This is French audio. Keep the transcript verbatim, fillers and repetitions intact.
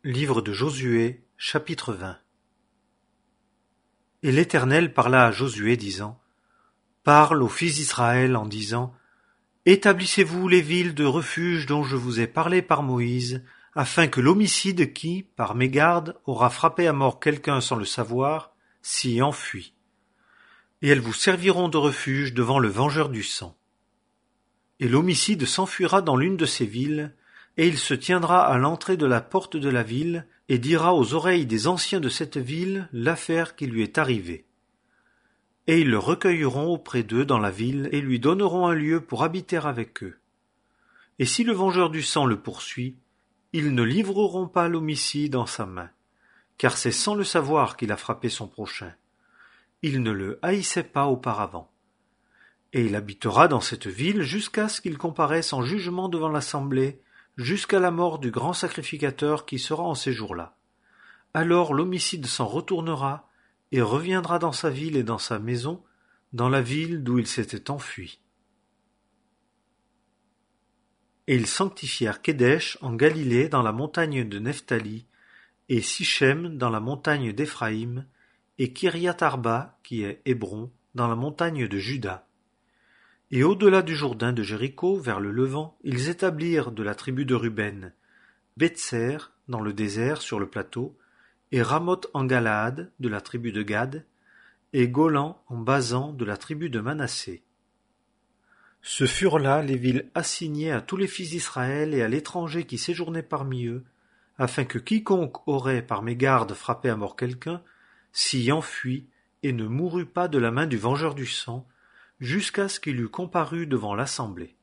Livre de Josué, chapitre vingt. Et l'Éternel parla à Josué, disant: Parle aux fils d'Israël en disant: Établissez-vous les villes de refuge dont je vous ai parlé par Moïse, afin que l'homicide qui, par mégarde, aura frappé à mort quelqu'un sans le savoir, s'y enfuit. Et elles vous serviront de refuge devant le vengeur du sang. Et l'homicide s'enfuira dans l'une de ces villes, et il se tiendra à l'entrée de la porte de la ville, et dira aux oreilles des anciens de cette ville l'affaire qui lui est arrivée. Et ils le recueilleront auprès d'eux dans la ville, et lui donneront un lieu pour habiter avec eux. Et si le vengeur du sang le poursuit, ils ne livreront pas l'homicide en sa main, car c'est sans le savoir qu'il a frappé son prochain. Il ne le haïssait pas auparavant. Et il habitera dans cette ville jusqu'à ce qu'il comparaisse en jugement devant l'assemblée, jusqu'à la mort du grand sacrificateur qui sera en ces jours-là. Alors l'homicide s'en retournera et reviendra dans sa ville et dans sa maison, dans la ville d'où il s'était enfui. Et ils sanctifièrent Kédesh en Galilée dans la montagne de Nephtali, et Sichem dans la montagne d'Éphraïm, et Kiriath-Arba, qui est Hébron, dans la montagne de Juda. Et au-delà du Jourdain de Jéricho, vers le levant, ils établirent de la tribu de Ruben, Bétser, dans le désert sur le plateau, et Ramoth en Galaad, de la tribu de Gad, et Golan en Basan, de la tribu de Manassé. Ce furent là les villes assignées à tous les fils d'Israël et à l'étranger qui séjournait parmi eux, afin que quiconque aurait par mégarde frappé à mort quelqu'un, s'y enfuit et ne mourût pas de la main du vengeur du sang, jusqu'à ce qu'il eût comparu devant l'assemblée.